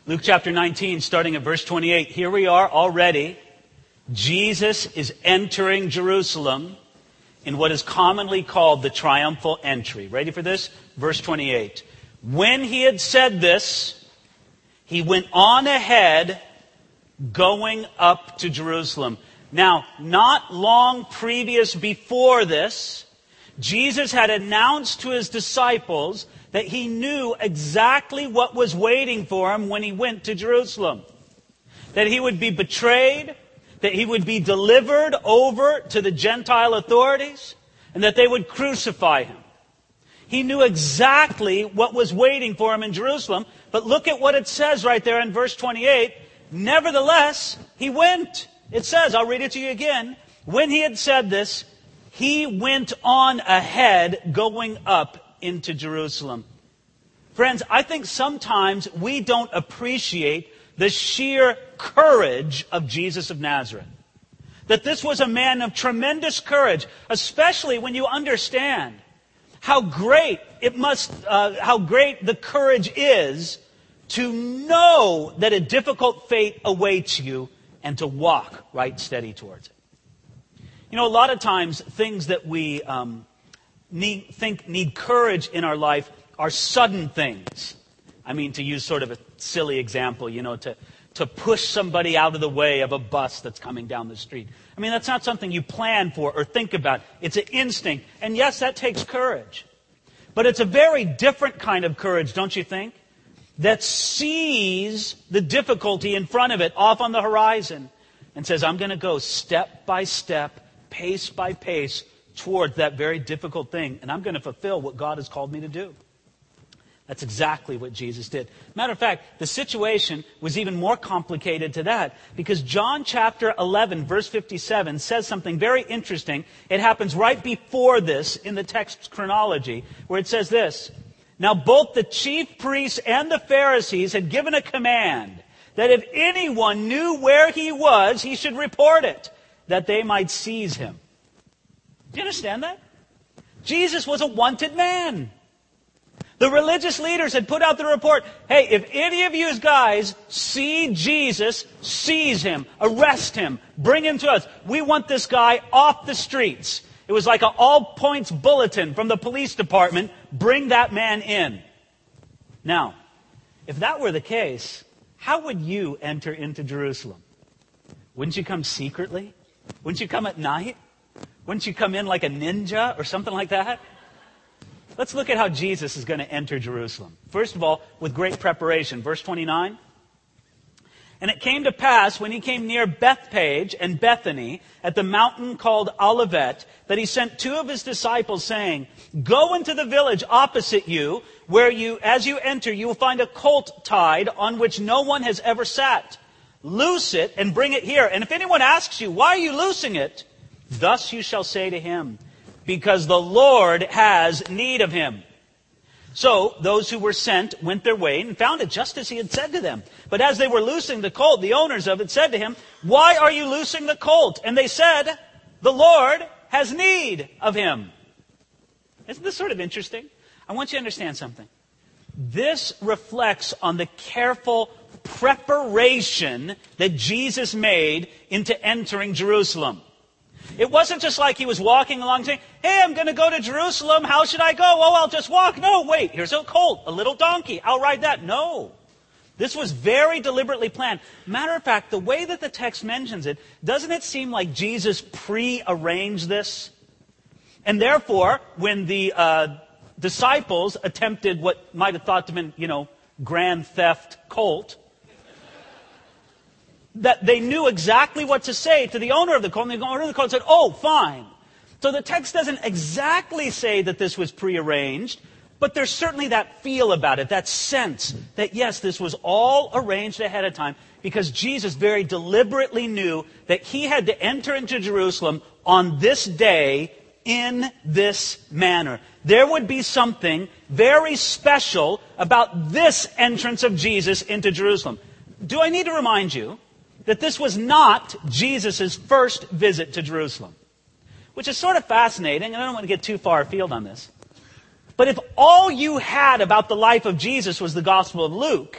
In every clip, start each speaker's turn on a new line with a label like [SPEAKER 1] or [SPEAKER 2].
[SPEAKER 1] Luke chapter 19, starting at verse 28. Here we are already. Jesus is entering Jerusalem in what is commonly called the triumphal entry. Ready for this? Verse 28. When he had said this, he went on ahead, going up to Jerusalem. Now, not long previous before this, Jesus had announced to his disciples that he knew exactly what was waiting for him when he went to Jerusalem. That he would be betrayed, that he would be delivered over to the Gentile authorities, and that they would crucify him. He knew exactly what was waiting for him in Jerusalem, but look at what it says right there in verse 28. Nevertheless, he went. It says, I'll read it to you again. When he had said this, he went on ahead, going up into Jerusalem. Friends, I think sometimes we don't appreciate the sheer courage of Jesus of Nazareth. That this was a man of tremendous courage, especially when you understand how great the courage is to know that a difficult fate awaits you and to walk right steady towards it. You know, a lot of times things that we need courage in our life are sudden things. I mean, to use sort of a silly example, to push somebody out of the way of a bus that's coming down the street. I mean, that's not something you plan for or think about. It's an instinct. And yes, that takes courage. But it's a very different kind of courage, don't you think? That sees the difficulty in front of it off on the horizon and says, I'm going to go step by step, pace by pace, towards that very difficult thing. And I'm going to fulfill what God has called me to do. That's exactly what Jesus did. Matter of fact, the situation was even more complicated to that, because John chapter 11, verse 57 says something very interesting. It happens right before this in the text's chronology, where it says this. Now both the chief priests and the Pharisees had given a command that if anyone knew where he was, he should report it, that they might seize him. Do you understand that? Jesus was a wanted man. The religious leaders had put out the report, hey, if any of you guys see Jesus, seize him, arrest him, bring him to us. We want this guy off the streets. It was like an all-points bulletin from the police department, bring that man in. Now, if that were the case, how would you enter into Jerusalem? Wouldn't you come secretly? Wouldn't you come at night? Wouldn't you come in like a ninja or something like that? Let's look at how Jesus is going to enter Jerusalem. First of all, with great preparation. Verse 29. And it came to pass, when he came near Bethpage and Bethany, at the mountain called Olivet, that he sent two of his disciples, saying, Go into the village opposite you, where as you enter, you will find a colt tied, on which no one has ever sat. Loose it and bring it here. And if anyone asks you, why are you loosing it? Thus you shall say to him, because the Lord has need of him. So those who were sent went their way and found it just as he had said to them. But as they were loosing the colt, the owners of it said to him, Why are you loosing the colt? And they said, The Lord has need of him. Isn't this sort of interesting? I want you to understand something. This reflects on the careful preparation that Jesus made into entering Jerusalem. It wasn't just like he was walking along saying, hey, I'm going to go to Jerusalem. How should I go? Oh, I'll just walk. No, wait, here's a colt, a little donkey. I'll ride that. No. This was very deliberately planned. Matter of fact, the way that the text mentions it, doesn't it seem like Jesus pre-arranged this? And therefore, when the disciples attempted what might have thought to have been, grand theft colt, that they knew exactly what to say to the owner of the colt, and the owner of the colt said, oh, fine. So the text doesn't exactly say that this was prearranged, but there's certainly that feel about it, that sense that, yes, this was all arranged ahead of time, because Jesus very deliberately knew that he had to enter into Jerusalem on this day in this manner. There would be something very special about this entrance of Jesus into Jerusalem. Do I need to remind you that this was not Jesus' first visit to Jerusalem? Which is sort of fascinating, and I don't want to get too far afield on this. But if all you had about the life of Jesus was the Gospel of Luke,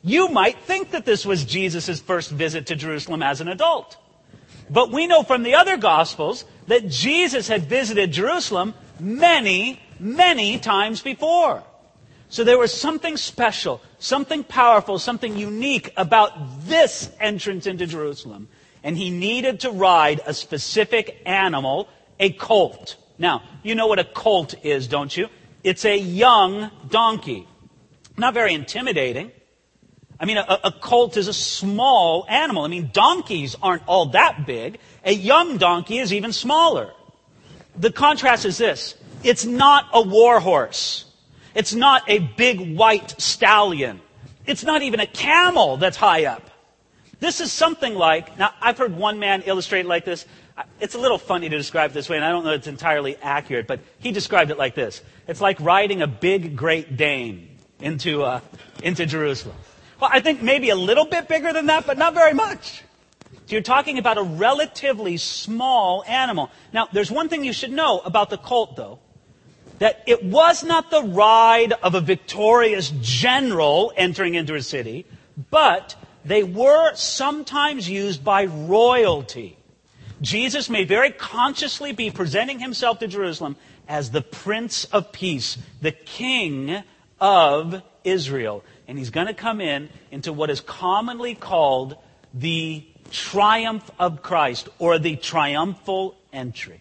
[SPEAKER 1] You might think that this was Jesus' first visit to Jerusalem as an adult. But we know from the other Gospels that Jesus had visited Jerusalem many, many times before. So there was something special, something powerful, something unique about this entrance into Jerusalem. And he needed to ride a specific animal, a colt. Now, you know what a colt is, don't you? It's a young donkey. Not very intimidating. I mean, a colt is a small animal. I mean, donkeys aren't all that big. A young donkey is even smaller. The contrast is this. It's not a war horse. It's not a big white stallion. It's not even a camel that's high up. This is something like, now I've heard one man illustrate it like this. It's a little funny to describe it this way, and I don't know if it's entirely accurate, but he described it like this. It's like riding a big Great Dane into Jerusalem. Well, I think maybe a little bit bigger than that, but not very much. So you're talking about a relatively small animal. Now, there's one thing you should know about the colt, though, that it was not the ride of a victorious general entering into a city, but they were sometimes used by royalty. Jesus may very consciously be presenting himself to Jerusalem as the Prince of Peace, the King of Israel. And he's going to come into what is commonly called the triumph of Christ, or the triumphal entry.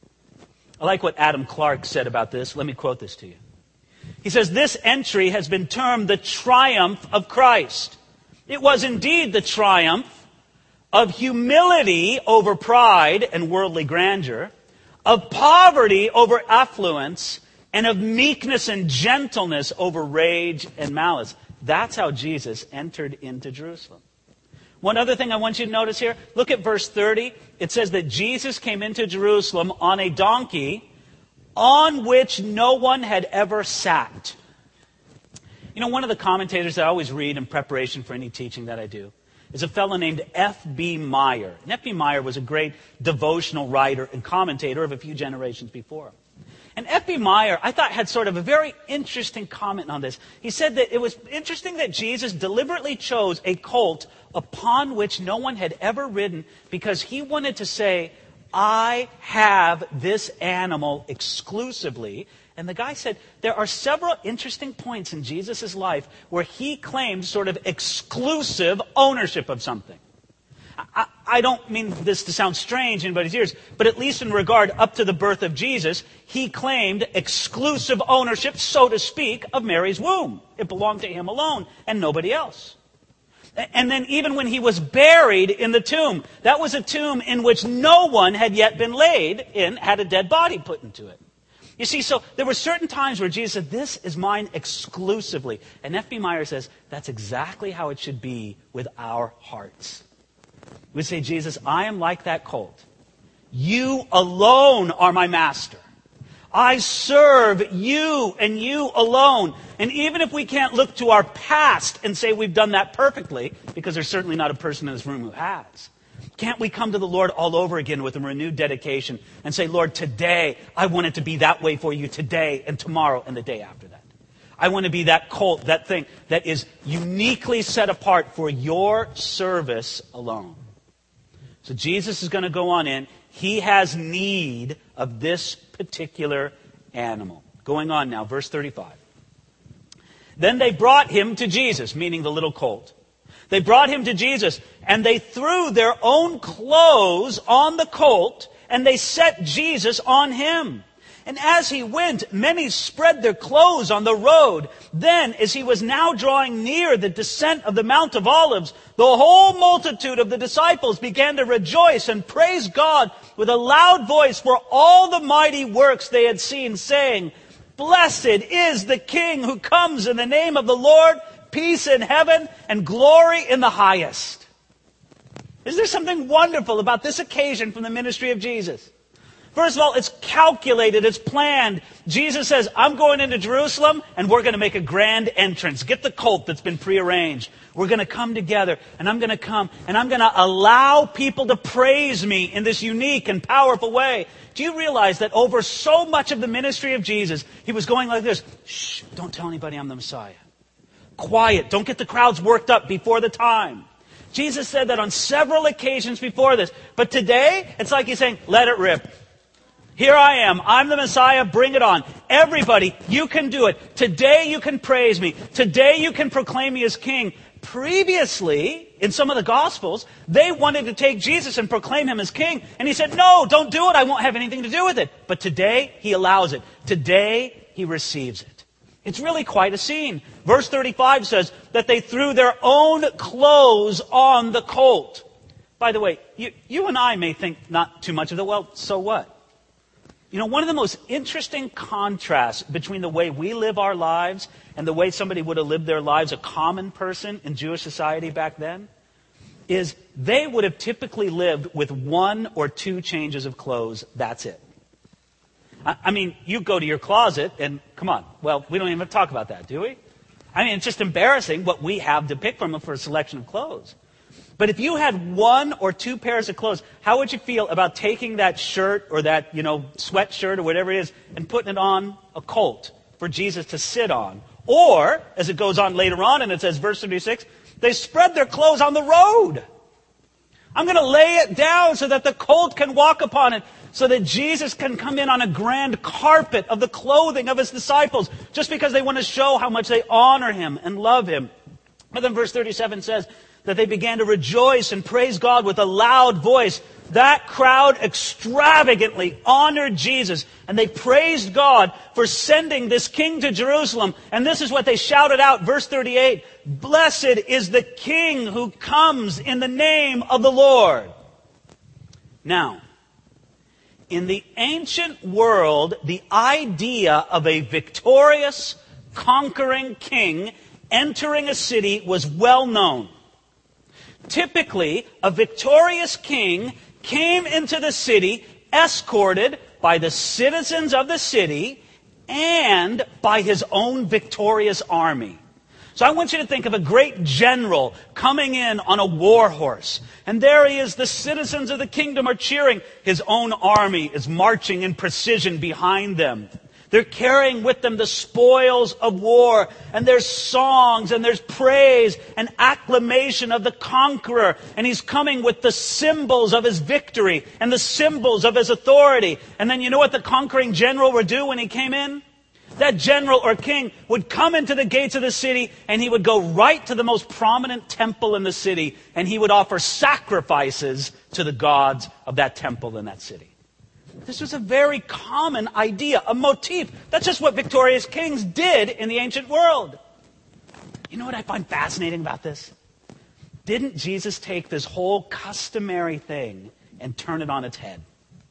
[SPEAKER 1] I like what Adam Clarke said about this. Let me quote this to you. He says, "This entry has been termed the triumph of Christ. It was indeed the triumph of humility over pride and worldly grandeur, of poverty over affluence, and of meekness and gentleness over rage and malice." That's how Jesus entered into Jerusalem. One other thing I want you to notice here, look at verse 30. It says that Jesus came into Jerusalem on a donkey on which no one had ever sat. You know, one of the commentators that I always read in preparation for any teaching that I do is a fellow named F.B. Meyer. And F.B. Meyer was a great devotional writer and commentator of a few generations before. And F.B. Meyer, I thought, had sort of a very interesting comment on this. He said that it was interesting that Jesus deliberately chose a colt upon which no one had ever ridden because he wanted to say, I have this animal exclusively. And the guy said there are several interesting points in Jesus' life where he claimed sort of exclusive ownership of something. I don't mean this to sound strange in anybody's ears, but at least in regard up to the birth of Jesus, he claimed exclusive ownership, so to speak, of Mary's womb. It belonged to him alone and nobody else. And then even when he was buried in the tomb, that was a tomb in which no one had yet been laid in, had a dead body put into it. You see, so there were certain times where Jesus said, this is mine exclusively. And F.B. Meyer says, that's exactly how it should be with our hearts. We say, Jesus, I am like that colt. You alone are my master. I serve you and you alone. And even if we can't look to our past and say we've done that perfectly, because there's certainly not a person in this room who has, can't we come to the Lord all over again with a renewed dedication and say, Lord, today I want it to be that way for you today and tomorrow and the day after that. I want to be that colt, that thing that is uniquely set apart for your service alone. So Jesus is going to go on in. He has need of this particular animal. Going on now, verse 35. Then they brought him to Jesus, meaning the little colt. They brought him to Jesus, and they threw their own clothes on the colt, and they set Jesus on him. And as he went, many spread their clothes on the road. Then, as he was now drawing near the descent of the Mount of Olives, the whole multitude of the disciples began to rejoice and praise God with a loud voice for all the mighty works they had seen, saying, Blessed is the King who comes in the name of the Lord, peace in heaven and glory in the highest. Is there something wonderful about this occasion from the ministry of Jesus? First of all, it's calculated, it's planned. Jesus says, I'm going into Jerusalem and we're going to make a grand entrance. Get the colt that's been prearranged. We're going to come together and I'm going to come and I'm going to allow people to praise me in this unique and powerful way. Do you realize that over so much of the ministry of Jesus, he was going like this, shh, don't tell anybody I'm the Messiah. quiet. Don't get the crowds worked up before the time. Jesus said that on several occasions before this. But today, it's like he's saying, let it rip. Here I am. I'm the Messiah. Bring it on. Everybody, you can do it. Today you can praise me. Today you can proclaim me as king. Previously, in some of the Gospels, they wanted to take Jesus and proclaim him as king. And he said, no, don't do it. I won't have anything to do with it. But today, he allows it. Today, he receives it. It's really quite a scene. Verse 35 says that they threw their own clothes on the colt. By the way, you and I may think not too much of it. Well, so what? You know, one of the most interesting contrasts between the way we live our lives and the way somebody would have lived their lives, a common person in Jewish society back then, is they would have typically lived with 1 or 2 changes of clothes. That's it. I mean, you go to your closet and, come on, well, we don't even have to talk about that, do we? I mean, it's just embarrassing what we have to pick from for a selection of clothes. But if you had 1 or 2 pairs of clothes, how would you feel about taking that shirt or that, sweatshirt or whatever it is and putting it on a colt for Jesus to sit on? Or, as it goes on later on, and it says, verse 36, they spread their clothes on the road. I'm going to lay it down so that the colt can walk upon it, so that Jesus can come in on a grand carpet of the clothing of his disciples, just because they want to show how much they honor him and love him. And then verse 37 says that they began to rejoice and praise God with a loud voice. That crowd extravagantly honored Jesus, and they praised God for sending this king to Jerusalem. And this is what they shouted out, verse 38, "Blessed is the King who comes in the name of the Lord." Now, in the ancient world, the idea of a victorious, conquering king entering a city was well known. Typically, a victorious king came into the city escorted by the citizens of the city and by his own victorious army. So I want you to think of a great general coming in on a war horse. And there he is, the citizens of the kingdom are cheering. His own army is marching in precision behind them. They're carrying with them the spoils of war. And there's songs and there's praise and acclamation of the conqueror. And he's coming with the symbols of his victory and the symbols of his authority. And then you know what the conquering general would do when he came in? That general or king would come into the gates of the city and he would go right to the most prominent temple in the city and he would offer sacrifices to the gods of that temple in that city. This was a very common idea, a motif. That's just what victorious kings did in the ancient world. You know what I find fascinating about this? Didn't Jesus take this whole customary thing and turn it on its head?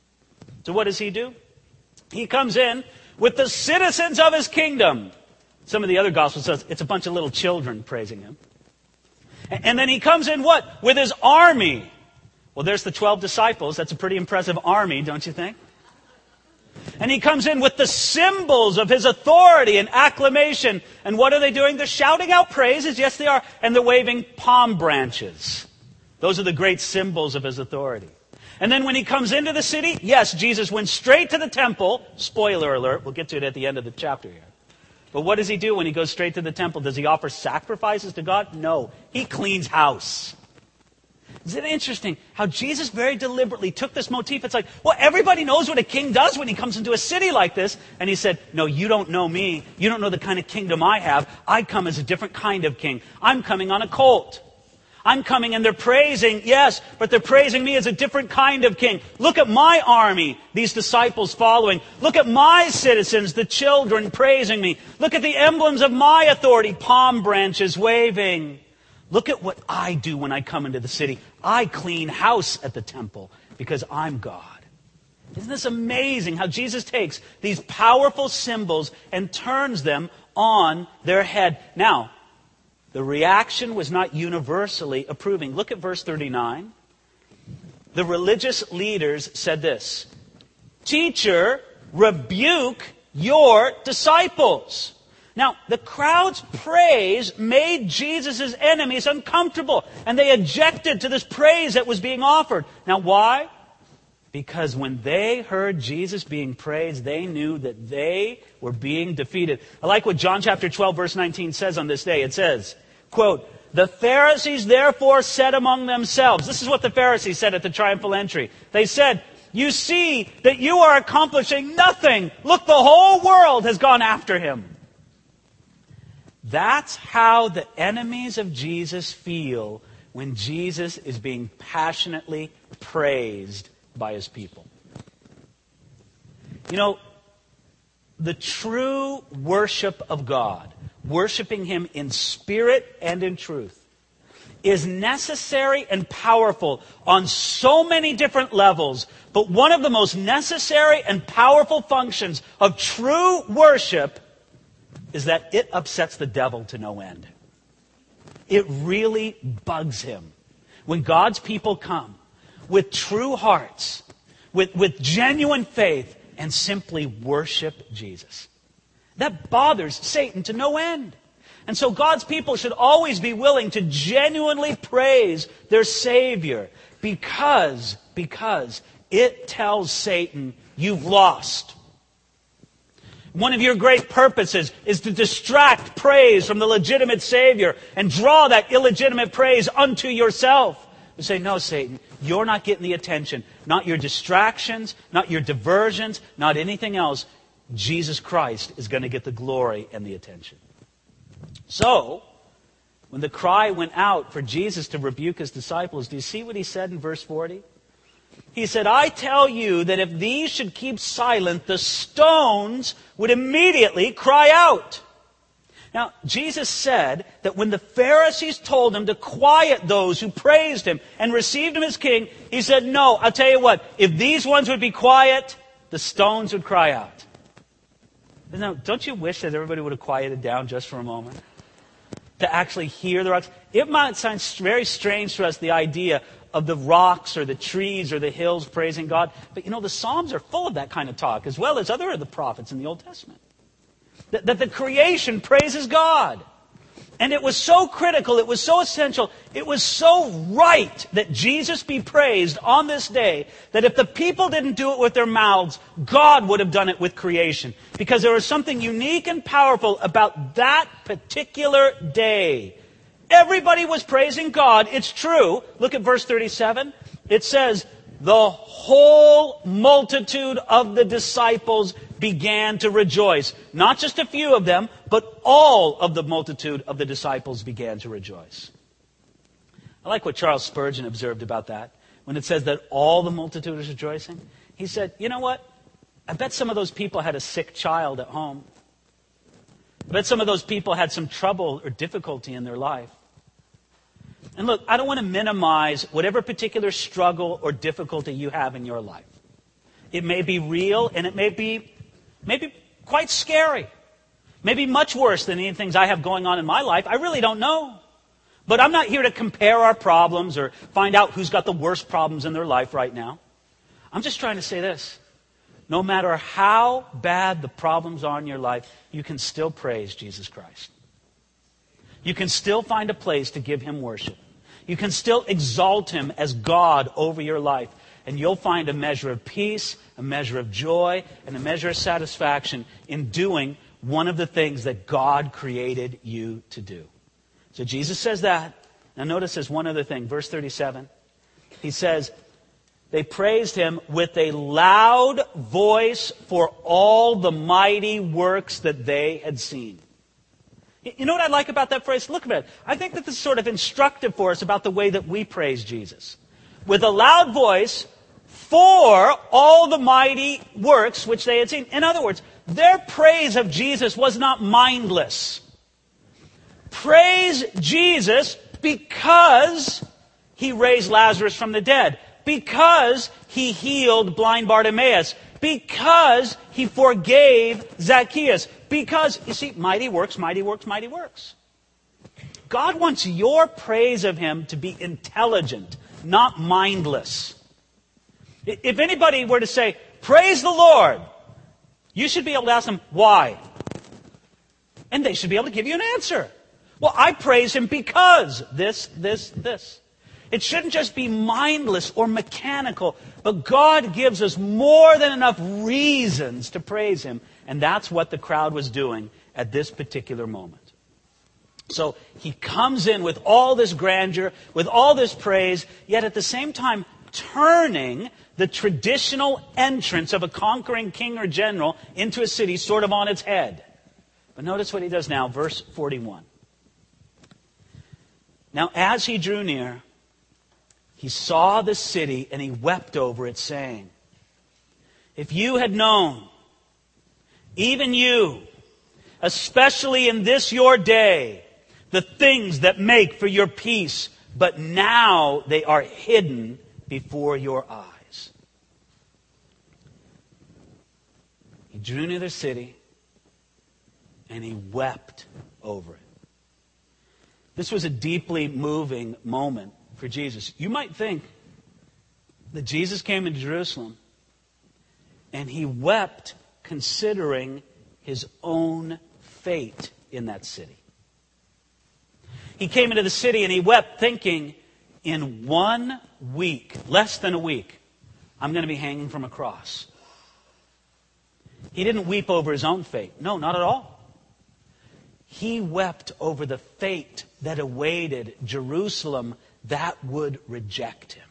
[SPEAKER 1] So what does he do? He comes in with the citizens of his kingdom. Some of the other gospels says it's a bunch of little children praising him. And then he comes in what? With his army. Well, there's the 12 disciples. That's a pretty impressive army, don't you think? And he comes in with the symbols of his authority and acclamation. And what are they doing? They're shouting out praises. Yes, they are. And they're waving palm branches. Those are the great symbols of his authority. And then when he comes into the city, yes, Jesus went straight to the temple. Spoiler alert, we'll get to it at the end of the chapter here. But what does he do when he goes straight to the temple? Does he offer sacrifices to God? No, he cleans house. Isn't it interesting how Jesus very deliberately took this motif? It's like, well, everybody knows what a king does when he comes into a city like this. And he said, no, you don't know me. You don't know the kind of kingdom I have. I come as a different kind of king. I'm coming on a colt. I'm coming and they're praising, yes, but they're praising me as a different kind of king. Look at my army, these disciples following. Look at my citizens, the children praising me. Look at the emblems of my authority, palm branches waving. Look at what I do when I come into the city. I clean house at the temple because I'm God. Isn't this amazing how Jesus takes these powerful symbols and turns them on their head? Now, the reaction was not universally approving. Look at verse 39. The religious leaders said this, "Teacher, rebuke your disciples." Now, the crowd's praise made Jesus' enemies uncomfortable, and they objected to this praise that was being offered. Now, why? Because when they heard Jesus being praised, they knew that they were being defeated. I like what John chapter 12, verse 19 says on this day. It says, quote, "The Pharisees therefore said among themselves," this is what the Pharisees said at the triumphal entry. They said, "You see that you are accomplishing nothing. Look, the whole world has gone after him." That's how the enemies of Jesus feel when Jesus is being passionately praised by his people. You know, the true worship of God, worshiping him in spirit and in truth, is necessary and powerful on so many different levels. But one of the most necessary and powerful functions of true worship is that it upsets the devil to no end. It really bugs him when God's people come with true hearts, with genuine faith, and simply worship Jesus. That bothers Satan to no end. And so God's people should always be willing to genuinely praise their Savior because it tells Satan, you've lost. One of your great purposes is to distract praise from the legitimate Savior and draw that illegitimate praise unto yourself. You say, no, Satan, you're not getting the attention. Not your distractions, not your diversions, not anything else. Jesus Christ is going to get the glory and the attention. So, when the cry went out for Jesus to rebuke his disciples, do you see what he said in verse 40? He said, "I tell you that if these should keep silent, the stones would immediately cry out." Now, Jesus said that when the Pharisees told him to quiet those who praised him and received him as king, he said, no, I'll tell you what, if these ones would be quiet, the stones would cry out. Now, don't you wish that everybody would have quieted down just for a moment? To actually hear the rocks. It might sound very strange to us, the idea of the rocks or the trees or the hills praising God. But you know, the Psalms are full of that kind of talk, as well as other of the prophets in the Old Testament. That the creation praises God. And it was so critical, it was so essential, it was so right that Jesus be praised on this day, that if the people didn't do it with their mouths, God would have done it with creation. Because there was something unique and powerful about that particular day. Everybody was praising God, it's true. Look at verse 37. It says, the whole multitude of the disciples began to rejoice. Not just a few of them, but all of the multitude of the disciples began to rejoice. I like what Charles Spurgeon observed about that. When it says that all the multitude is rejoicing, he said, you know what? I bet some of those people had a sick child at home. I bet some of those people had some trouble or difficulty in their life. And look, I don't want to minimize whatever particular struggle or difficulty you have in your life. It may be real and it may be quite scary. Maybe much worse than any things I have going on in my life. I really don't know. But I'm not here to compare our problems or find out who's got the worst problems in their life right now. I'm just trying to say this. No matter how bad the problems are in your life, you can still praise Jesus Christ. You can still find a place to give him worship. You can still exalt him as God over your life. And you'll find a measure of peace, a measure of joy, and a measure of satisfaction in doing one of the things that God created you to do. So Jesus says that. Now notice there's one other thing. Verse 37. He says, they praised him with a loud voice for all the mighty works that they had seen. You know what I like about that phrase? Look at it. I think that this is sort of instructive for us about the way that we praise Jesus. With a loud voice for all the mighty works which they had seen. In other words, their praise of Jesus was not mindless. Praise Jesus because he raised Lazarus from the dead. Because he healed blind Bartimaeus. Because he forgave Zacchaeus. Because, you see, mighty works, mighty works, mighty works. God wants your praise of him to be intelligent, not mindless. If anybody were to say, praise the Lord, you should be able to ask them, why? And they should be able to give you an answer. Well, I praise him because this. It shouldn't just be mindless or mechanical, but God gives us more than enough reasons to praise Him. And that's what the crowd was doing at this particular moment. So He comes in with all this grandeur, with all this praise, yet at the same time turning the traditional entrance of a conquering king or general into a city sort of on its head. But notice what He does now, verse 41. Now as He drew near, He saw the city and He wept over it, saying, if you had known, even you, especially in this your day, the things that make for your peace, but now they are hidden before your eyes. He drew near the city and He wept over it. This was a deeply moving moment for Jesus. You might think that Jesus came into Jerusalem and He wept considering His own fate in that city. He came into the city and He wept thinking, in 1 week, less than a week, I'm going to be hanging from a cross. He didn't weep over His own fate. No, not at all. He wept over the fate that awaited Jerusalem that would reject Him.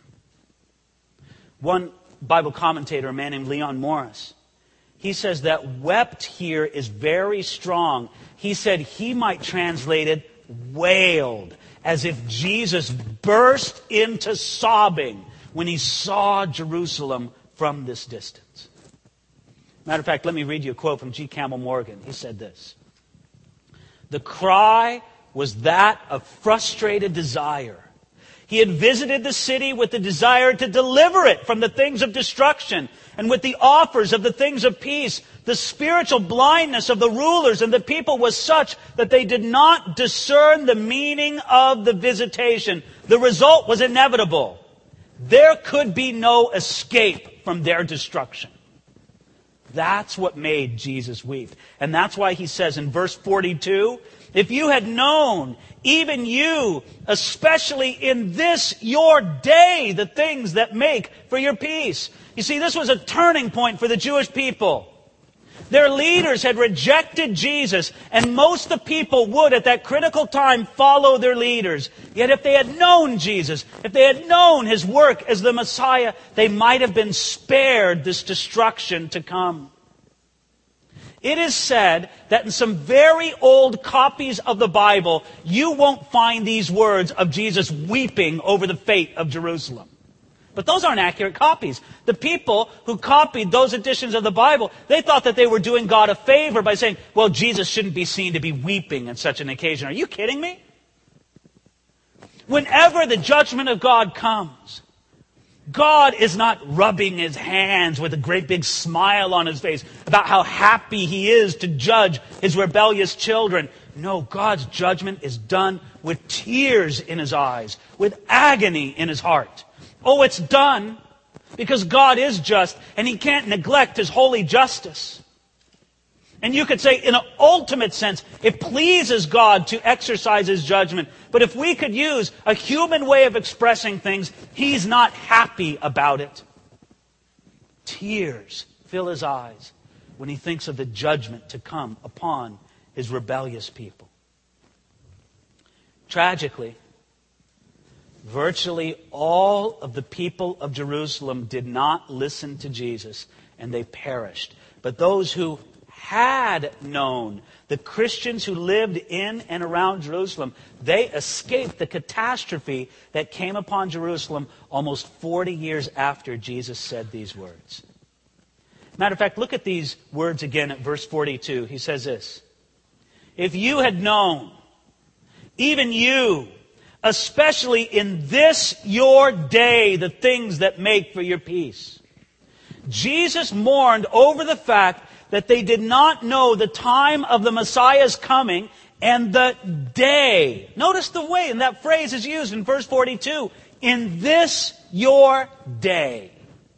[SPEAKER 1] One Bible commentator, a man named Leon Morris, he says that wept here is very strong. He said he might translate it wailed, as if Jesus burst into sobbing when He saw Jerusalem from this distance. Matter of fact, let me read you a quote from G. Campbell Morgan. He said this: the cry was that of frustrated desire. He had visited the city with the desire to deliver it from the things of destruction and with the offers of the things of peace. The spiritual blindness of the rulers and the people was such that they did not discern the meaning of the visitation. The result was inevitable. There could be no escape from their destruction. That's what made Jesus weep. And that's why He says in verse 42, if you had known, even you, especially in this your day, the things that make for your peace. You see, this was a turning point for the Jewish people. Their leaders had rejected Jesus, and most of the people would at that critical time follow their leaders. Yet if they had known Jesus, if they had known His work as the Messiah, they might have been spared this destruction to come. It is said that in some very old copies of the Bible, you won't find these words of Jesus weeping over the fate of Jerusalem. But those aren't accurate copies. The people who copied those editions of the Bible, they thought that they were doing God a favor by saying, well, Jesus shouldn't be seen to be weeping on such an occasion. Are you kidding me? Whenever the judgment of God comes, God is not rubbing His hands with a great big smile on His face about how happy He is to judge His rebellious children. No, God's judgment is done with tears in His eyes, with agony in His heart. Oh, it's done because God is just and He can't neglect His holy justice. And you could say, in an ultimate sense, it pleases God to exercise His judgment. But if we could use a human way of expressing things, He's not happy about it. Tears fill His eyes when He thinks of the judgment to come upon His rebellious people. Tragically, virtually all of the people of Jerusalem did not listen to Jesus, and they perished. But those who had known, the Christians who lived in and around Jerusalem, they escaped the catastrophe that came upon Jerusalem almost 40 years after Jesus said these words. Matter of fact, look at these words again at verse 42. He says this: if you had known, even you, especially in this your day, the things that make for your peace. Jesus mourned over the fact that they did not know the time of the Messiah's coming and the day. Notice the way and that phrase is used in verse 42. In this your day.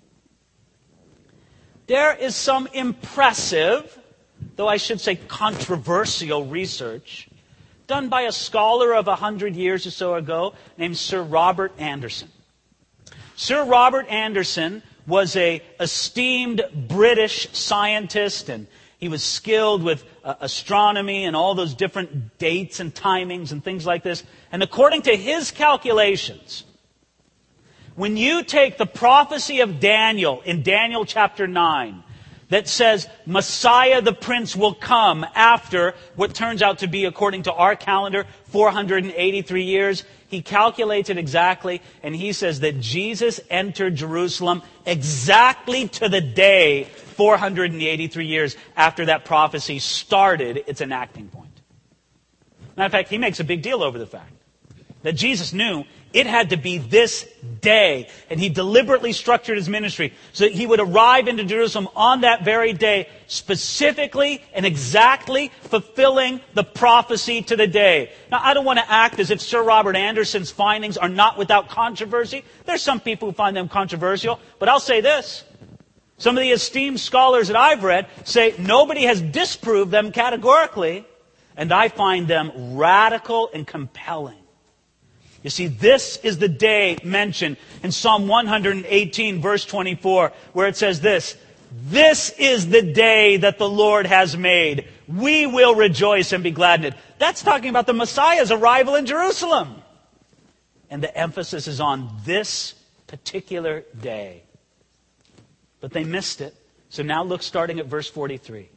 [SPEAKER 1] There is some impressive, though I should say controversial research done by a scholar of 100 years or so ago named Sir Robert Anderson. Sir Robert Anderson was an esteemed British scientist, and he was skilled with astronomy and all those different dates and timings and things like this. And according to his calculations, when you take the prophecy of Daniel in Daniel chapter 9, that says Messiah the Prince will come after what turns out to be, according to our calendar, 483 years. He calculates it exactly, and he says that Jesus entered Jerusalem exactly to the day 483 years after that prophecy started its enacting point. Matter of fact, he makes a big deal over the fact that Jesus knew it had to be this day. And he deliberately structured his ministry so that he would arrive into Jerusalem on that very day, specifically and exactly fulfilling the prophecy to the day. Now, I don't want to act as if Sir Robert Anderson's findings are not without controversy. There's some people who find them controversial, but I'll say this. Some of the esteemed scholars that I've read say nobody has disproved them categorically, and I find them radical and compelling. You see, this is the day mentioned in Psalm 118, verse 24, where it says this: "This is the day that the Lord has made. We will rejoice and be glad in it." That's talking about the Messiah's arrival in Jerusalem. And the emphasis is on this particular day. But they missed it. So now look starting at verse 43.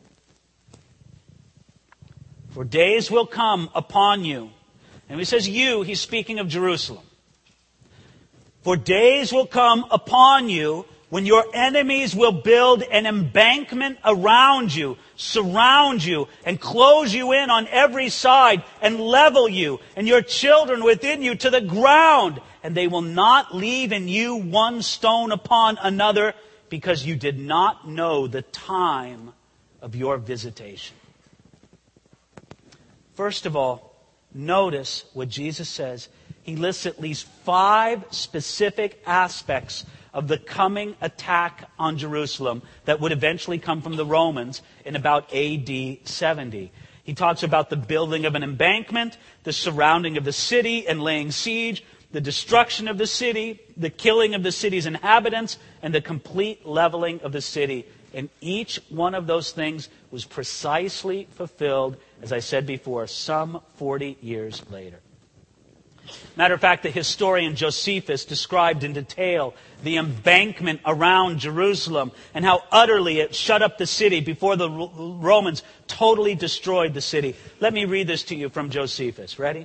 [SPEAKER 1] "For days will come upon you." And when he says you, he's speaking of Jerusalem. "For days will come upon you when your enemies will build an embankment around you, surround you, and close you in on every side, and level you, and your children within you to the ground. And they will not leave in you one stone upon another, because you did not know the time of your visitation." First of all, notice what Jesus says. He lists at least 5 specific aspects of the coming attack on Jerusalem that would eventually come from the Romans in about AD 70. He talks about the building of an embankment, the surrounding of the city and laying siege, the destruction of the city, the killing of the city's inhabitants, and the complete leveling of the city. And each one of those things was precisely fulfilled, as I said before, some 40 years later. Matter of fact, the historian Josephus described in detail the embankment around Jerusalem and how utterly it shut up the city before the Romans totally destroyed the city. Let me read this to you from Josephus. Ready?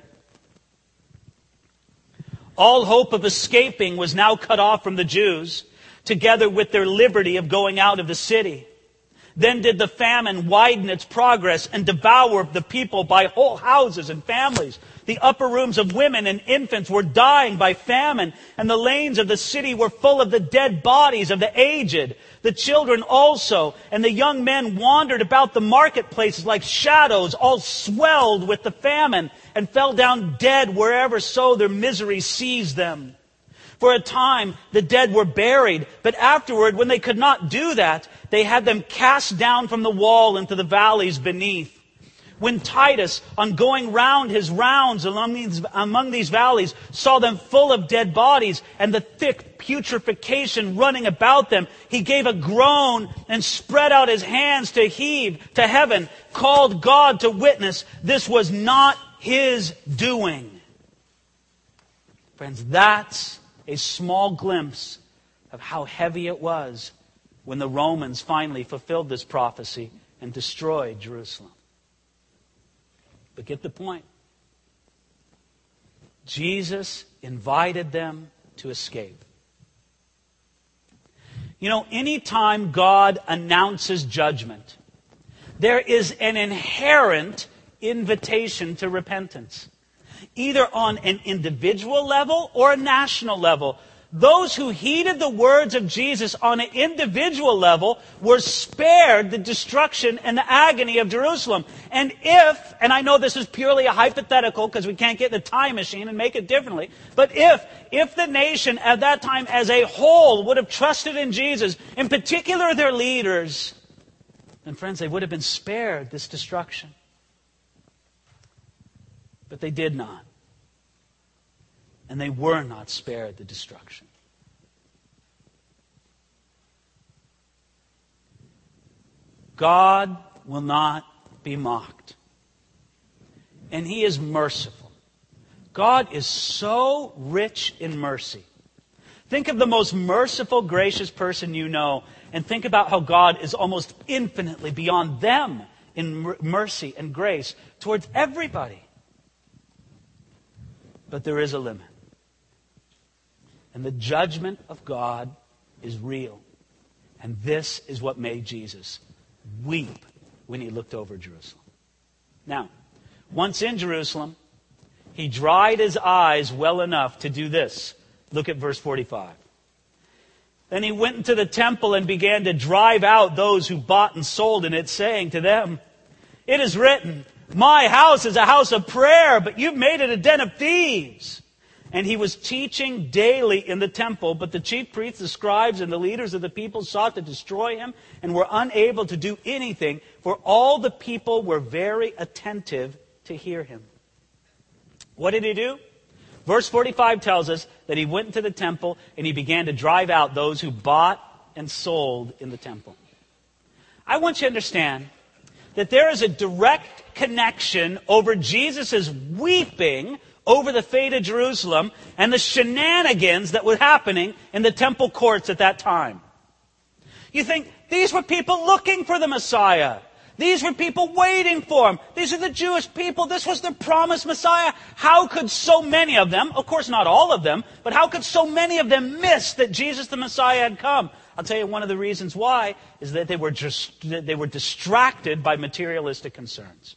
[SPEAKER 1] "All hope of escaping was now cut off from the Jews, together with their liberty of going out of the city. Then did the famine widen its progress and devour the people by whole houses and families. The upper rooms of women and infants were dying by famine, and the lanes of the city were full of the dead bodies of the aged. The children also, and the young men wandered about the marketplaces like shadows, all swelled with the famine, and fell down dead wherever so their misery seized them. For a time the dead were buried, but afterward, when they could not do that, they had them cast down from the wall into the valleys beneath. When Titus, on going round his rounds among these valleys, saw them full of dead bodies and the thick putrefaction running about them, he gave a groan and spread out his hands to heave to heaven, called God to witness this was not his doing." Friends, that's a small glimpse of how heavy it was when the Romans finally fulfilled this prophecy and destroyed Jerusalem. But get the point. Jesus invited them to escape. You know, anytime God announces judgment, there is an inherent invitation to repentance, either on an individual level or a national level. Those who heeded the words of Jesus on an individual level were spared the destruction and the agony of Jerusalem. And and I know this is purely a hypothetical because we can't get in a time machine and make it differently, but if the nation at that time as a whole would have trusted in Jesus, in particular their leaders, then friends, they would have been spared this destruction. But they did not. And they were not spared the destruction. God will not be mocked. And He is merciful. God is so rich in mercy. Think of the most merciful, gracious person you know, and think about how God is almost infinitely beyond them in mercy and grace towards everybody. But there is a limit. And the judgment of God is real. And this is what made Jesus weep when He looked over Jerusalem. Now, once in Jerusalem, He dried His eyes well enough to do this. Look at verse 45. Then He went into the temple and began to drive out those who bought and sold in it, saying to them, "It is written, my house is a house of prayer, but you've made it a den of thieves." And He was teaching daily in the temple, but the chief priests, the scribes, and the leaders of the people sought to destroy Him and were unable to do anything, for all the people were very attentive to hear Him. What did He do? Verse 45 tells us that He went into the temple and He began to drive out those who bought and sold in the temple. I want you to understand that there is a direct connection over Jesus' weeping over the fate of Jerusalem and the shenanigans that were happening in the temple courts at that time. You think, these were people looking for the Messiah. These were people waiting for Him. These are the Jewish people. This was the promised Messiah. How could so many of them, of course not all of them, but how could so many of them miss that Jesus the Messiah had come? I'll tell you one of the reasons why is that they were distracted by materialistic concerns.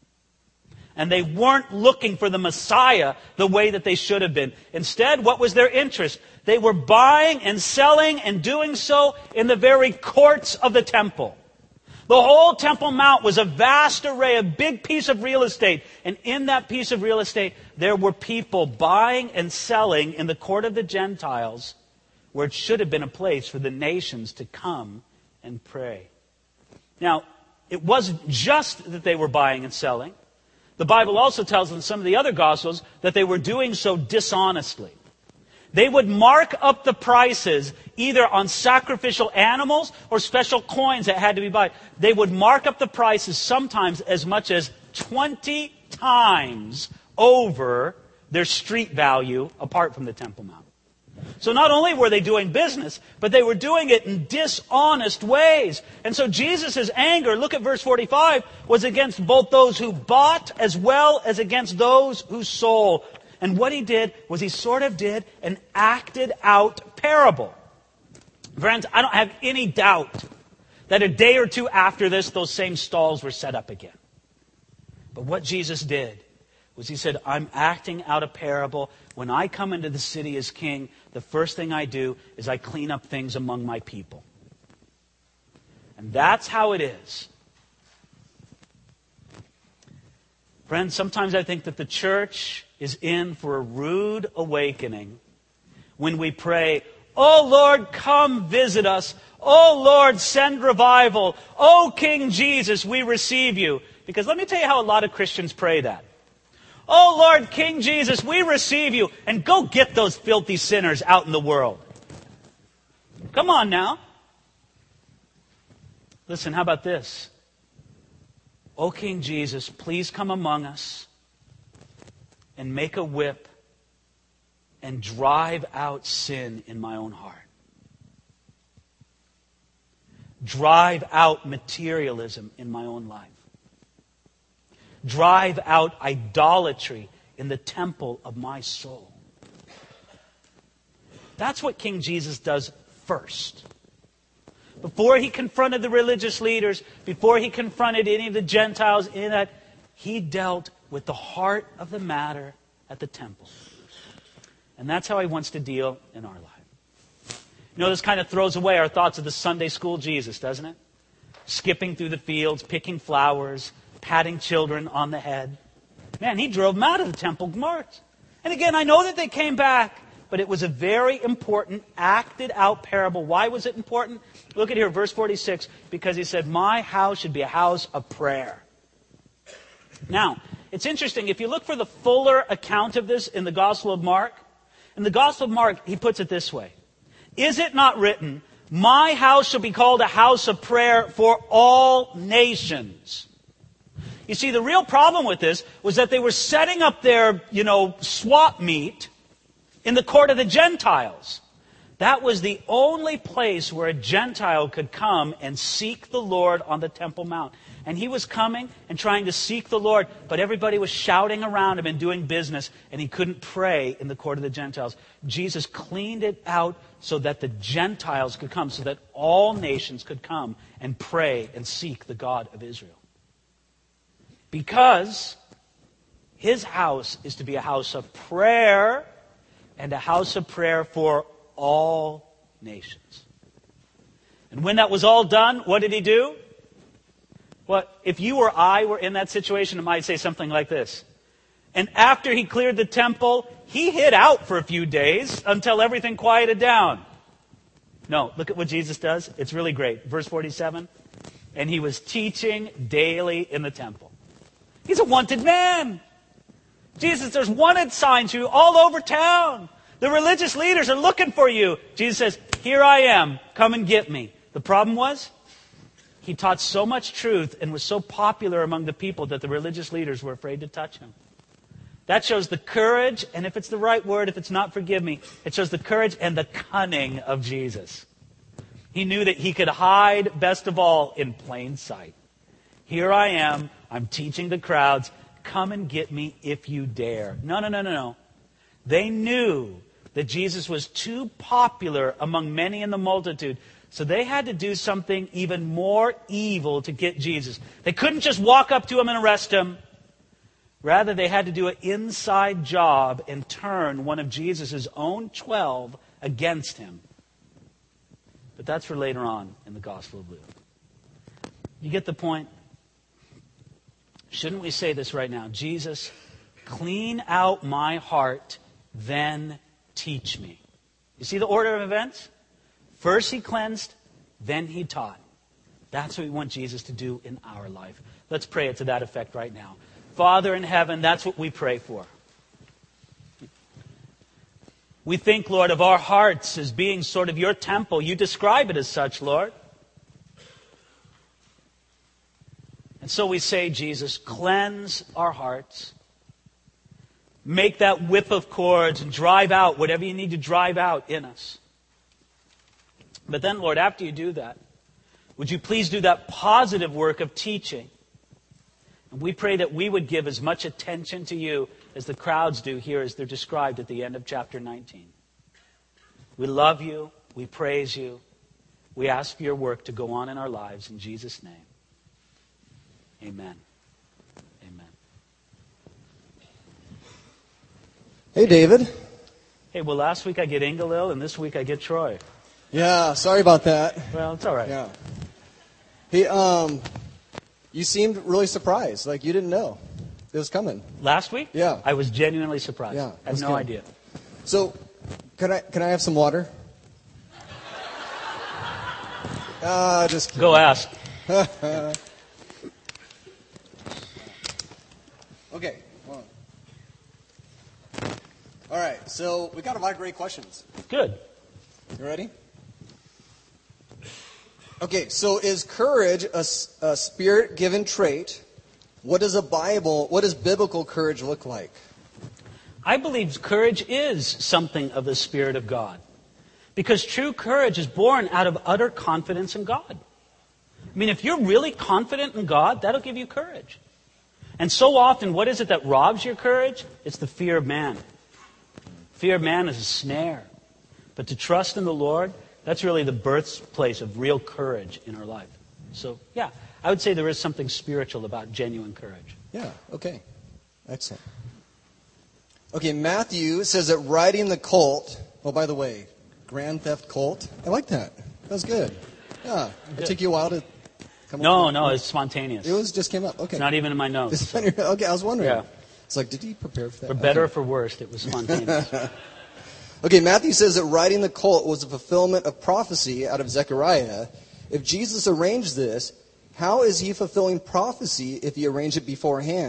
[SPEAKER 1] And they weren't looking for the Messiah the way that they should have been. Instead, what was their interest? They were buying and selling and doing so in the very courts of the temple. The whole Temple Mount was a vast array, a big piece of real estate. And in that piece of real estate, there were people buying and selling in the court of the Gentiles, where it should have been a place for the nations to come and pray. Now, it wasn't just that they were buying and selling. The Bible also tells in some of the other Gospels that they were doing so dishonestly. They would mark up the prices either on sacrificial animals or special coins that had to be bought. They would mark up the prices sometimes as much as 20 times over their street value apart from the Temple Mount. So not only were they doing business, but they were doing it in dishonest ways. And so Jesus' anger, look at verse 45, was against both those who bought as well as against those who sold. And what He did was He sort of did an acted out parable. Friends, I don't have any doubt that a day or two after this, those same stalls were set up again. But what Jesus did was He said, I'm acting out a parable. When I come into the city as king, the first thing I do is I clean up things among my people. And that's how it is. Friends, sometimes I think that the church is in for a rude awakening when we pray, "Oh Lord, come visit us. Oh Lord, send revival. Oh King Jesus, we receive you." Because let me tell you how a lot of Christians pray that. "Oh Lord, King Jesus, we receive you, and go get those filthy sinners out in the world." Come on now. Listen, how about this? "Oh King Jesus, please come among us and make a whip and drive out sin in my own heart. Drive out materialism in my own life. Drive out idolatry in the temple of my soul." That's what King Jesus does first. Before He confronted the religious leaders, before He confronted any of the Gentiles in that, He dealt with the heart of the matter at the temple. And that's how He wants to deal in our life. You know, this kind of throws away our thoughts of the Sunday school Jesus, doesn't it? Skipping through the fields, picking flowers, patting children on the head. Man, He drove them out of the temple courts. And again, I know that they came back, but it was a very important, acted out parable. Why was it important? Look at here, verse 46, because He said, "My house should be a house of prayer." Now, It's interesting, if you look for the fuller account of this in the Gospel of Mark, in the Gospel of Mark, he puts it this way. Is it not written, my house shall be called a house of prayer for all nations? You see, the real problem with this was that they were setting up their, swap meet in the court of the Gentiles. That was the only place where a Gentile could come and seek the Lord on the Temple Mount. And he was coming and trying to seek the Lord, but everybody was shouting around him and doing business, and he couldn't pray in the court of the Gentiles. Jesus cleaned it out so that the Gentiles could come, so that all nations could come and pray and seek the God of Israel. Because his house is to be a house of prayer, and a house of prayer for all nations. And when that was all done, what did he do? Well, if you or I were in that situation, it might say something like this. And after he cleared the temple, he hid out for a few days until everything quieted down. No, look at what Jesus does. It's really great. Verse 47. And he was teaching daily in the temple. He's a wanted man. Jesus, there's wanted signs for you all over town. The religious leaders are looking for you. Jesus says, here I am. Come and get me. The problem was, he taught so much truth and was so popular among the people that the religious leaders were afraid to touch him. That shows the courage, and if it's the right word, if it's not, forgive me, it shows the courage and the cunning of Jesus. He knew that he could hide, best of all, in plain sight. Here I am. I'm teaching the crowds. Come and get me if you dare. No. They knew that Jesus was too popular among many in the multitude, so they had to do something even more evil to get Jesus. They couldn't just walk up to him and arrest him. Rather, they had to do an inside job and turn one of Jesus' own 12 against him. But that's for later on in the Gospel of Luke. You get the point? Shouldn't we say this right now? Jesus, clean out my heart, then teach me. You see the order of events? First he cleansed, then he taught. That's what we want Jesus to do in our life. Let's pray it to that effect right now. Father in heaven, that's what we pray for. We think, Lord, of our hearts as being sort of your temple. You describe it as such, Lord. And so we say, Jesus, cleanse our hearts. Make that whip of cords and drive out whatever you need to drive out in us. But then, Lord, after you do that, would you please do that positive work of teaching? And we pray that we would give as much attention to you as the crowds do here as they're described at the end of chapter 19. We love you. We praise you. We ask for your work to go on in our lives. In Jesus' name, amen. Amen.
[SPEAKER 2] Hey, David.
[SPEAKER 1] Hey, well, last week I get Ingalil, and this week I get Troy.
[SPEAKER 2] Yeah, sorry about that.
[SPEAKER 1] Well, it's all right.
[SPEAKER 2] Yeah. Hey, you seemed really surprised, like you didn't know it was coming.
[SPEAKER 1] Last week?
[SPEAKER 2] Yeah.
[SPEAKER 1] I was genuinely surprised.
[SPEAKER 2] Yeah,
[SPEAKER 1] I had no idea.
[SPEAKER 2] So, can I have some water? Just kidding.
[SPEAKER 1] Go ask.
[SPEAKER 2] Okay. Hold on. All right. So we got a lot of great questions.
[SPEAKER 1] Good.
[SPEAKER 2] You ready? Okay, so is courage a spirit-given trait? What does biblical courage look like?
[SPEAKER 1] I believe courage is something of the Spirit of God. Because true courage is born out of utter confidence in God. I mean, if you're really confident in God, that'll give you courage. And so often, what is it that robs your courage? It's the fear of man. Fear of man is a snare. But to trust in the Lord, that's really the birthplace of real courage in our life. So, yeah, I would say there is something spiritual about genuine courage.
[SPEAKER 2] Yeah, okay. Excellent. Okay, Matthew says that riding the colt, oh, by the way, Grand Theft Colt. I like that. That was good. Yeah. It took you a while to come up with
[SPEAKER 1] No, it's spontaneous.
[SPEAKER 2] It just came up. Okay.
[SPEAKER 1] It's not even in my notes. So.
[SPEAKER 2] Okay, I was wondering.
[SPEAKER 1] Yeah.
[SPEAKER 2] It's like, did he prepare for that?
[SPEAKER 1] For better or for worse, it was spontaneous.
[SPEAKER 2] Okay, Matthew says that riding the colt was a fulfillment of prophecy out of Zechariah. If Jesus arranged this, how is he fulfilling prophecy if he arranged it beforehand?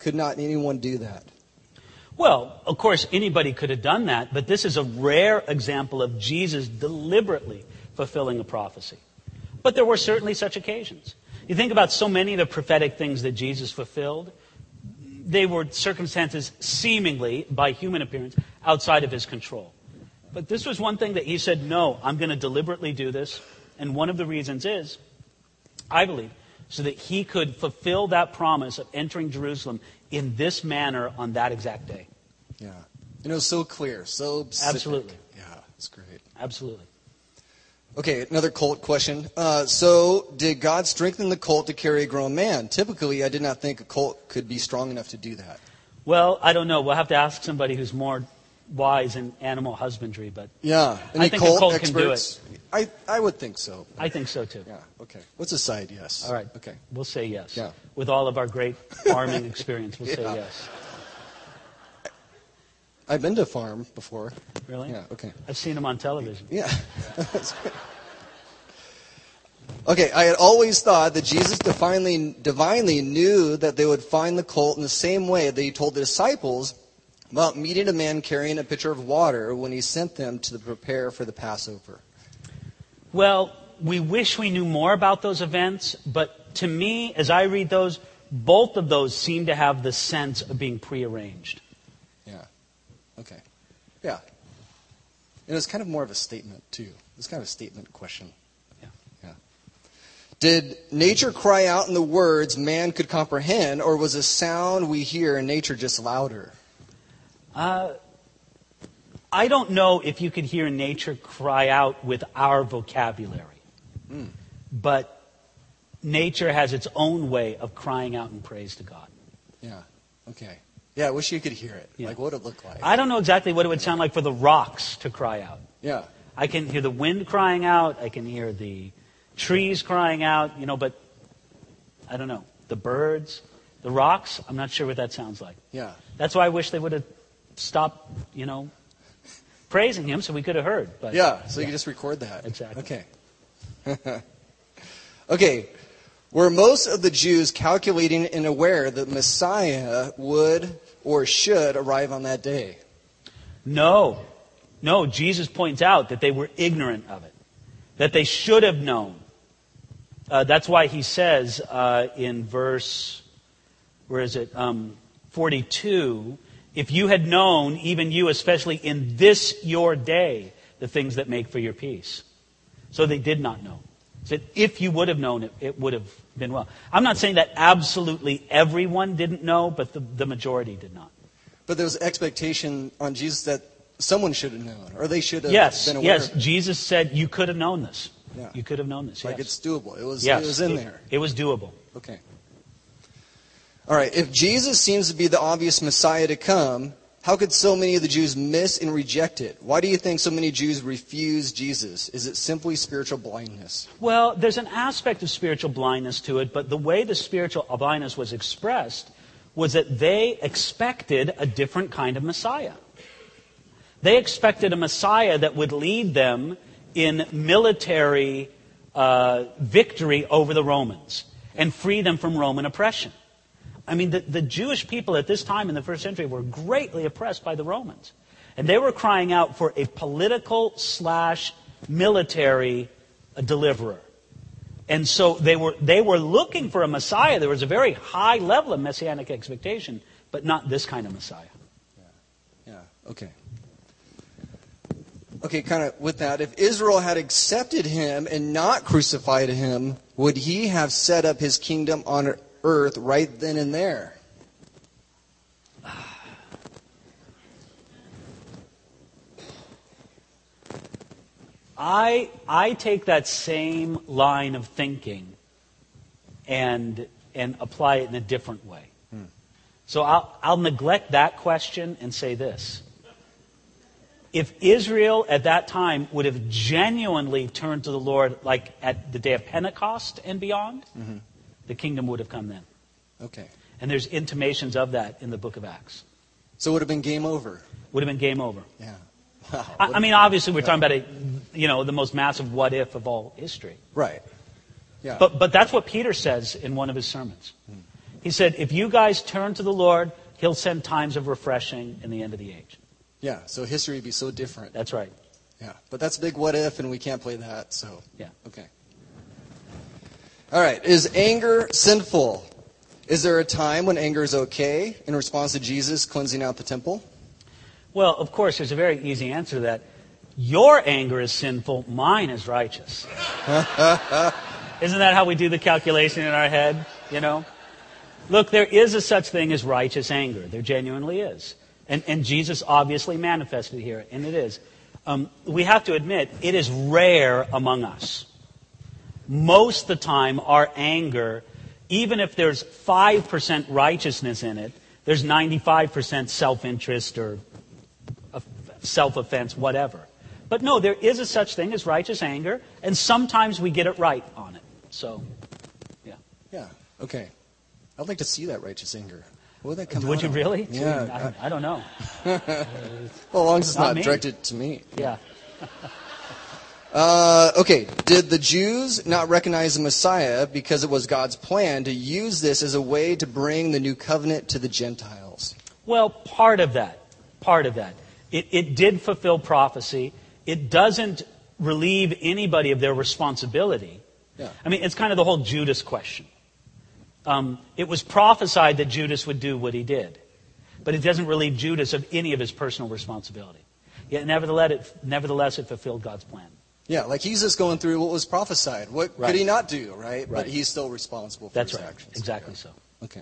[SPEAKER 2] Could not anyone do that?
[SPEAKER 1] Well, of course, anybody could have done that, but this is a rare example of Jesus deliberately fulfilling a prophecy. But there were certainly such occasions. You think about so many of the prophetic things that Jesus fulfilled, they were circumstances seemingly, by human appearance, outside of his control. But this was one thing that he said, no, I'm going to deliberately do this. And one of the reasons is, I believe, so that he could fulfill that promise of entering Jerusalem in this manner on that exact day.
[SPEAKER 2] Yeah. And it was so clear, so specific.
[SPEAKER 1] Absolutely.
[SPEAKER 2] Yeah, it's great.
[SPEAKER 1] Absolutely.
[SPEAKER 2] Okay, another cult question. So, did God strengthen the cult to carry a grown man? Typically, I did not think a cult could be strong enough to do that.
[SPEAKER 1] Well, I don't know. We'll have to ask somebody who's more wise in animal husbandry, but
[SPEAKER 2] yeah,
[SPEAKER 1] I think a cult
[SPEAKER 2] experts?
[SPEAKER 1] can do it.
[SPEAKER 2] I would think so.
[SPEAKER 1] I think so too.
[SPEAKER 2] Yeah, okay. What's a side yes?
[SPEAKER 1] All right.
[SPEAKER 2] Okay.
[SPEAKER 1] We'll say yes.
[SPEAKER 2] Yeah.
[SPEAKER 1] With all of our great farming experience, we'll say
[SPEAKER 2] Yeah.
[SPEAKER 1] yes.
[SPEAKER 2] I've been to a farm before.
[SPEAKER 1] Really?
[SPEAKER 2] Yeah, okay.
[SPEAKER 1] I've seen them on television.
[SPEAKER 2] Yeah. Okay, I had always thought that Jesus divinely knew that they would find the colt in the same way that he told the disciples about meeting a man carrying a pitcher of water when he sent them to prepare for the Passover.
[SPEAKER 1] Well, we wish we knew more about those events, but to me, as I read those, both of those seem to have the sense of being prearranged.
[SPEAKER 2] Yeah. Okay. Yeah. And it's kind of more of a statement, too. It's kind of a statement question. Yeah. Did nature cry out in the words man could comprehend, or was the sound we hear in nature just louder?
[SPEAKER 1] I don't know if you could hear nature cry out with our vocabulary. But nature has its own way of crying out in praise to God.
[SPEAKER 2] Yeah. Okay. Yeah, I wish you could hear it.
[SPEAKER 1] Yeah.
[SPEAKER 2] Like, what would it look like?
[SPEAKER 1] I don't know exactly what it would sound like for the rocks to cry out.
[SPEAKER 2] Yeah.
[SPEAKER 1] I can hear the wind crying out. I can hear the trees crying out, but I don't know. The birds, the rocks, I'm not sure what that sounds like.
[SPEAKER 2] Yeah.
[SPEAKER 1] That's why I wish they would have stopped, praising him so we could have heard. But,
[SPEAKER 2] Yeah, so you can just record that.
[SPEAKER 1] Exactly.
[SPEAKER 2] Okay. Okay. Were most of the Jews calculating and aware that Messiah would or should arrive on that day?
[SPEAKER 1] No, Jesus points out that they were ignorant of it, that they should have known. That's why he says in verse, 42, if you had known, even you especially in this your day, the things that make for your peace. So they did not know. He said, if you would have known, it would have been well. I'm not saying that absolutely everyone didn't know, but the majority did not.
[SPEAKER 2] But there was expectation on Jesus that someone should have known, or they should have been aware.
[SPEAKER 1] Yes, Jesus said you could have known this.
[SPEAKER 2] Yeah.
[SPEAKER 1] You could have known this,
[SPEAKER 2] Like
[SPEAKER 1] yes.
[SPEAKER 2] it's doable. It was
[SPEAKER 1] Yes,
[SPEAKER 2] in there.
[SPEAKER 1] It was doable.
[SPEAKER 2] Okay. All right. If Jesus seems to be the obvious Messiah to come, how could so many of the Jews miss and reject it? Why do you think so many Jews refuse Jesus? Is it simply spiritual blindness?
[SPEAKER 1] Well, there's an aspect of spiritual blindness to it, but the way the spiritual blindness was expressed was that they expected a different kind of Messiah. They expected a Messiah that would lead them in military victory over the Romans and free them from Roman oppression. I mean, the Jewish people at this time in the first century were greatly oppressed by the Romans. And they were crying out for a political/military deliverer. And so they were looking for a Messiah. There was a very high level of messianic expectation, but not this kind of Messiah.
[SPEAKER 2] Yeah. Okay. Okay, kind of with that, if Israel had accepted him and not crucified him, would he have set up his kingdom on earth right then and there?
[SPEAKER 1] I take that same line of thinking and apply it in a different way. So I'll neglect that question and say this. If Israel at that time would have genuinely turned to the Lord like at the day of Pentecost and beyond, the kingdom would have come then.
[SPEAKER 2] Okay.
[SPEAKER 1] And there's intimations of that in the book of Acts.
[SPEAKER 2] So it would have been game over.
[SPEAKER 1] Would have been game over.
[SPEAKER 2] Yeah. Wow.
[SPEAKER 1] I mean, obviously we're talking about the most massive what if of all history.
[SPEAKER 2] Right. Yeah.
[SPEAKER 1] But that's what Peter says in one of his sermons. He said, if you guys turn to the Lord, he'll send times of refreshing in the end of the age.
[SPEAKER 2] Yeah, so history would be so different.
[SPEAKER 1] That's right.
[SPEAKER 2] Yeah, but that's a big what if, and we can't play that, so.
[SPEAKER 1] Yeah.
[SPEAKER 2] Okay. All right, is anger sinful? Is there a time when anger is okay in response to Jesus cleansing out the temple?
[SPEAKER 1] Well, of course, there's a very easy answer to that. Your anger is sinful, mine is righteous. Isn't that how we do the calculation in our head, you know? Look, there is a such thing as righteous anger. There genuinely is. And Jesus obviously manifested here, and it is. We have to admit, it is rare among us. Most of the time, our anger, even if there's 5% righteousness in it, there's 95% self-interest or self-offense, whatever. But no, there is a such thing as righteous anger, and sometimes we get it right on it. So, yeah.
[SPEAKER 2] Yeah, okay. I'd like to see that righteous anger. What would that come
[SPEAKER 1] Would
[SPEAKER 2] out
[SPEAKER 1] you
[SPEAKER 2] of?
[SPEAKER 1] really?
[SPEAKER 2] Yeah.
[SPEAKER 1] I don't know.
[SPEAKER 2] Well, as long as it's not
[SPEAKER 1] me.
[SPEAKER 2] directed to me.
[SPEAKER 1] Yeah.
[SPEAKER 2] Okay, did the Jews not recognize the Messiah because it was God's plan to use this as a way to bring the new covenant to the Gentiles?
[SPEAKER 1] Well, part of that. It did fulfill prophecy. It doesn't relieve anybody of their responsibility.
[SPEAKER 2] Yeah.
[SPEAKER 1] I mean, it's kind of the whole Judas question. It was prophesied that Judas would do what he did. But it doesn't relieve Judas of any of his personal responsibility. Yet nevertheless, it fulfilled God's plan.
[SPEAKER 2] Yeah, like he's just going through what was prophesied. What
[SPEAKER 1] Right.
[SPEAKER 2] could he not do, right?
[SPEAKER 1] Right.
[SPEAKER 2] But he's still responsible for
[SPEAKER 1] That's
[SPEAKER 2] his
[SPEAKER 1] right.
[SPEAKER 2] actions.
[SPEAKER 1] Exactly
[SPEAKER 2] Yeah.
[SPEAKER 1] so.
[SPEAKER 2] Okay.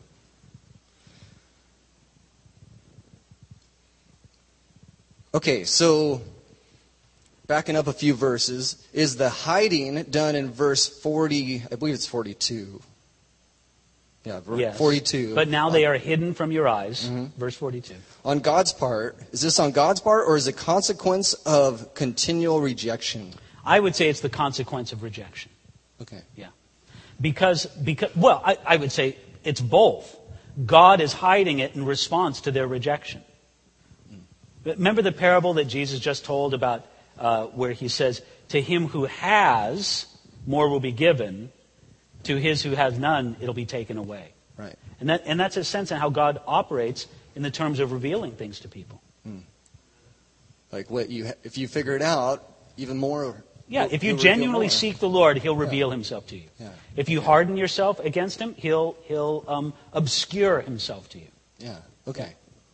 [SPEAKER 2] Okay, so backing up a few verses, is the hiding done in verse 40, I believe it's 42. Yeah,
[SPEAKER 1] Yes.
[SPEAKER 2] 42.
[SPEAKER 1] But now they are hidden from your eyes. Verse 42.
[SPEAKER 2] On God's part, is this on God's part or is it a consequence of continual rejection?
[SPEAKER 1] I would say it's the consequence of rejection.
[SPEAKER 2] Okay.
[SPEAKER 1] Yeah. Because well, I would say it's both. God is hiding it in response to their rejection. Remember the parable that Jesus just told about where he says, to him who has, more will be given. To his who has none, it'll be taken away.
[SPEAKER 2] Right.
[SPEAKER 1] And that's a sense in how God operates in the terms of revealing things to people.
[SPEAKER 2] Like if you figure it out, even more.
[SPEAKER 1] Yeah, if you
[SPEAKER 2] he'll reveal
[SPEAKER 1] genuinely
[SPEAKER 2] more.
[SPEAKER 1] seek the Lord, he'll reveal himself to you.
[SPEAKER 2] Yeah.
[SPEAKER 1] If you harden yourself against him, he'll obscure himself to you.
[SPEAKER 2] Yeah. Okay.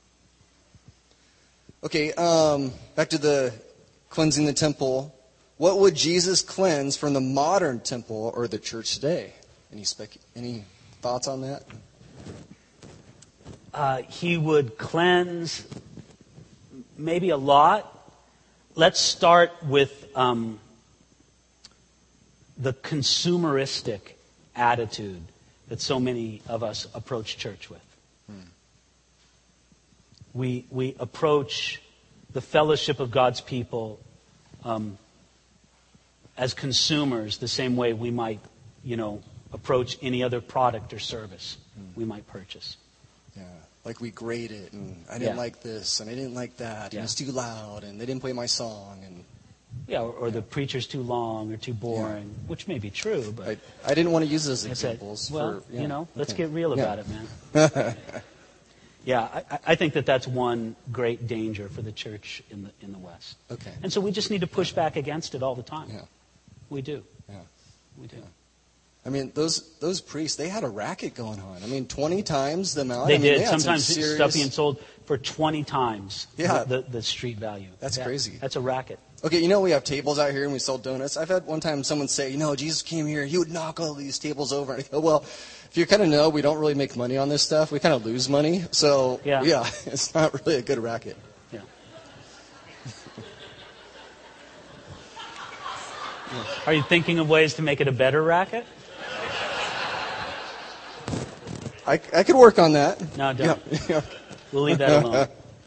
[SPEAKER 2] Okay. Back to the cleansing the temple. What would Jesus cleanse from the modern temple or the church today? Any thoughts on that?
[SPEAKER 1] He would cleanse maybe a lot. Let's start with the consumeristic attitude that so many of us approach church with. We approach the fellowship of God's people as consumers the same way we might, approach any other product or service we might purchase.
[SPEAKER 2] Yeah. Like we grade it, and I didn't like this, and I didn't like that, and it's too loud, and they didn't play my song, and
[SPEAKER 1] Yeah, or the preacher's too long or too boring, which may be true, but
[SPEAKER 2] I didn't want to use those
[SPEAKER 1] I said,
[SPEAKER 2] examples.
[SPEAKER 1] let's get real about it, man. Yeah, I think that's one great danger for the church in the West.
[SPEAKER 2] Okay.
[SPEAKER 1] And so we just need to push back against it all the time.
[SPEAKER 2] Yeah.
[SPEAKER 1] We do.
[SPEAKER 2] Yeah.
[SPEAKER 1] We do.
[SPEAKER 2] I mean, those priests, they had a racket going on. I mean, 20 times the amount.
[SPEAKER 1] They
[SPEAKER 2] I mean,
[SPEAKER 1] did.
[SPEAKER 2] had some
[SPEAKER 1] Sometimes
[SPEAKER 2] serious
[SPEAKER 1] stuff being sold for 20 times
[SPEAKER 2] Yeah.
[SPEAKER 1] the street value.
[SPEAKER 2] That's crazy.
[SPEAKER 1] That's a racket.
[SPEAKER 2] Okay, we have tables out here and we sell donuts. I've had one time someone say, Jesus came here, he would knock all these tables over. And I go, well, if you kind of know, we don't really make money on this stuff. We kind of lose money. So,
[SPEAKER 1] Yeah.
[SPEAKER 2] it's not really a good racket.
[SPEAKER 1] Yeah. Are you thinking of ways to make it a better racket?
[SPEAKER 2] I could work on that.
[SPEAKER 1] No, don't.
[SPEAKER 2] Yeah.
[SPEAKER 1] We'll leave that alone.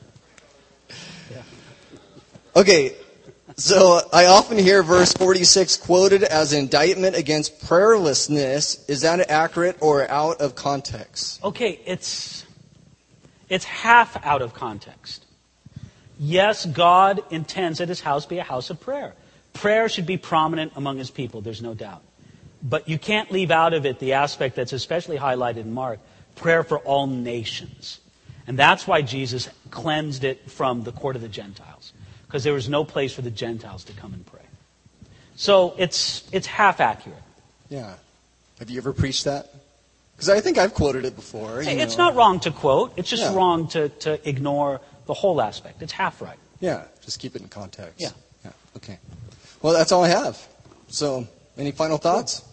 [SPEAKER 2] Okay, so I often hear verse 46 quoted as indictment against prayerlessness. Is that accurate or out of context?
[SPEAKER 1] Okay, it's half out of context. Yes, God intends that his house be a house of prayer. Prayer should be prominent among his people, there's no doubt. But you can't leave out of it the aspect that's especially highlighted in Mark, prayer for all nations. And that's why Jesus cleansed it from the court of the Gentiles, because there was no place for the Gentiles to come and pray. So it's half accurate.
[SPEAKER 2] Yeah. Have you ever preached that? Because I think I've quoted it before.
[SPEAKER 1] It's not wrong to quote. It's just wrong to ignore the whole aspect. It's half right.
[SPEAKER 2] Yeah, just keep it in context.
[SPEAKER 1] Yeah.
[SPEAKER 2] Okay. Well, that's all I have. So, any final thoughts?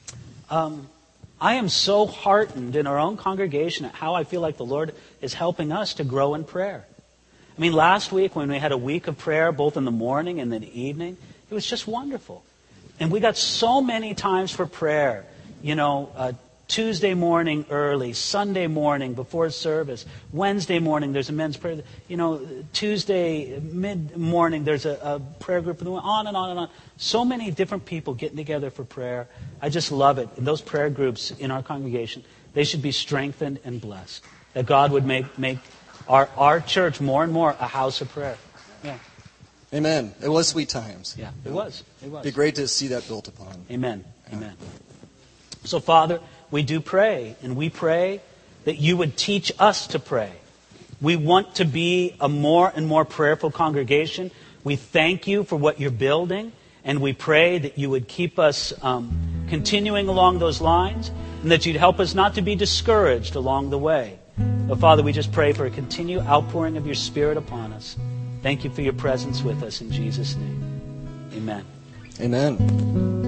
[SPEAKER 1] I am so heartened in our own congregation at how I feel like the Lord is helping us to grow in prayer. I mean, last week when we had a week of prayer, both in the morning and in the evening, it was just wonderful. And we got so many times for prayer. Tuesday morning early, Sunday morning before service, Wednesday morning there's a men's prayer, Tuesday mid-morning there's a prayer group, on and on and on. So many different people getting together for prayer. I just love it. And those prayer groups in our congregation, they should be strengthened and blessed. That God would make our church more and more a house of prayer. Yeah.
[SPEAKER 2] Amen. It was sweet times.
[SPEAKER 1] Yeah, it was.
[SPEAKER 2] It'd be great to see that built upon.
[SPEAKER 1] Amen. Amen. So, Father, we do pray, and we pray that you would teach us to pray. We want to be a more and more prayerful congregation. We thank you for what you're building, and we pray that you would keep us continuing along those lines, and that you'd help us not to be discouraged along the way. But, Father, we just pray for a continued outpouring of your Spirit upon us. Thank you for your presence with us in Jesus' name. Amen.
[SPEAKER 2] Amen.